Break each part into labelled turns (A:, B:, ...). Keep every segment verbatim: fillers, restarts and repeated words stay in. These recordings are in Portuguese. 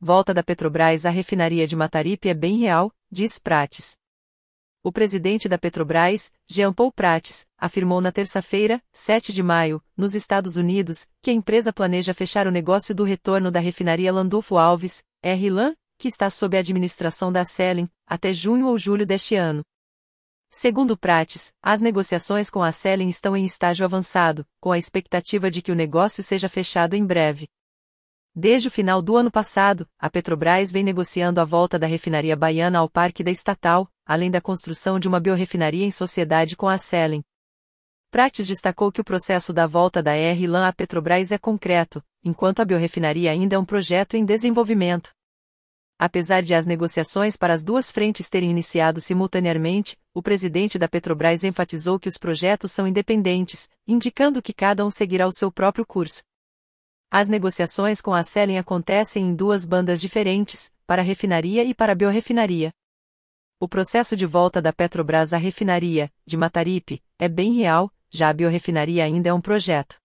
A: volta da Petrobras à refinaria de Mataripe é bem real, diz Prates. O presidente da Petrobras, Jean Paul Prates, afirmou na terça-feira, sete de maio, nos Estados Unidos, que a empresa planeja fechar o negócio do retorno da refinaria Landulfo Alves, R L A N, que está sob a administração da Acelen, até junho ou julho deste ano. Segundo Prates, as negociações com a Acelen estão em estágio avançado, com a expectativa de que o negócio seja fechado em breve. Desde o final do ano passado, a Petrobras vem negociando a volta da refinaria baiana ao parque da estatal, além da construção de uma biorrefinaria em sociedade com a Acelen. Prates destacou que o processo da volta da R L A N à Petrobras é concreto, enquanto a biorrefinaria ainda é um projeto em desenvolvimento. Apesar de as negociações para as duas frentes terem iniciado simultaneamente, o presidente da Petrobras enfatizou que os projetos são independentes, indicando que cada um seguirá o seu próprio curso. As negociações com a Acelen acontecem em duas bandas diferentes, para a refinaria e para a biorrefinaria. O processo de volta da Petrobras à refinaria, de Mataripe, é bem real, já a biorrefinaria ainda é um projeto.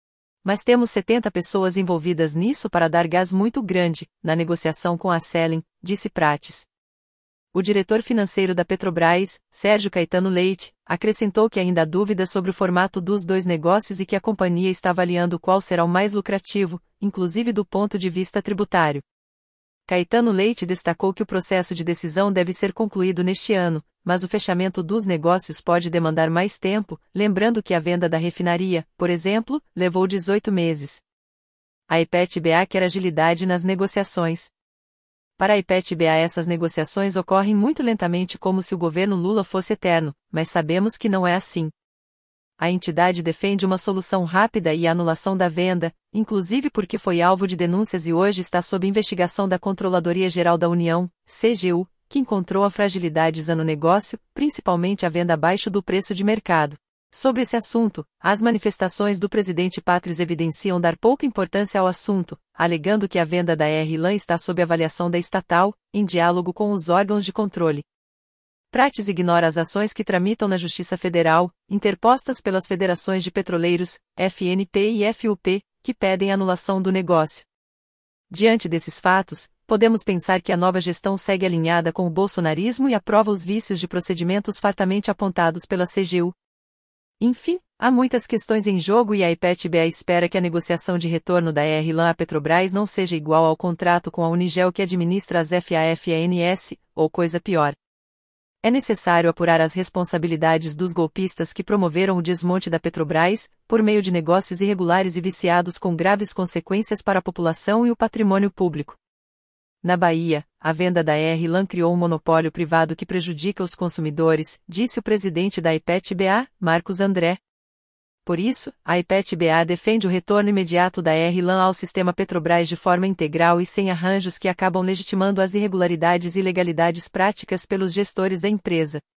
A: Mas temos setenta pessoas envolvidas nisso para dar gás muito grande, na negociação com a Acelen, disse Prates. O diretor financeiro da Petrobras, Sérgio Caetano Leite, acrescentou que ainda há dúvidas sobre o formato dos dois negócios e que a companhia está avaliando qual será o mais lucrativo, inclusive do ponto de vista tributário. Caetano Leite destacou que o processo de decisão deve ser concluído neste ano, mas o fechamento dos negócios pode demandar mais tempo, lembrando que a venda da refinaria, por exemplo, levou dezoito meses. A Ipetba quer agilidade nas negociações. Para a Ipetba essas negociações ocorrem muito lentamente como se o governo Lula fosse eterno, mas sabemos que não é assim. A entidade defende uma solução rápida e a anulação da venda, inclusive porque foi alvo de denúncias e hoje está sob investigação da Controladoria Geral da União, C G U, que encontrou fragilidades no negócio, principalmente a venda abaixo do preço de mercado. Sobre esse assunto, as manifestações do presidente Prates evidenciam dar pouca importância ao assunto, alegando que a venda da R L A N está sob avaliação da estatal, em diálogo com os órgãos de controle. Prates ignora as ações que tramitam na Justiça Federal, interpostas pelas federações de petroleiros, F N P e F U P, que pedem a anulação do negócio. Diante desses fatos, podemos pensar que a nova gestão segue alinhada com o bolsonarismo e aprova os vícios de procedimentos fartamente apontados pela C G U. Enfim, há muitas questões em jogo e a Ipetba espera que a negociação de retorno da R L A N à Petrobras não seja igual ao contrato com a Unigel que administra as FAFANS, ou coisa pior. É necessário apurar as responsabilidades dos golpistas que promoveram o desmonte da Petrobras, por meio de negócios irregulares e viciados com graves consequências para a população e o patrimônio público. Na Bahia, a venda da R L A N criou um monopólio privado que prejudica os consumidores, disse o presidente da Ipetba, Marcos André. Por isso, a Ipetba defende o retorno imediato da R L A N ao sistema Petrobras de forma integral e sem arranjos que acabam legitimando as irregularidades e ilegalidades práticas pelos gestores da empresa.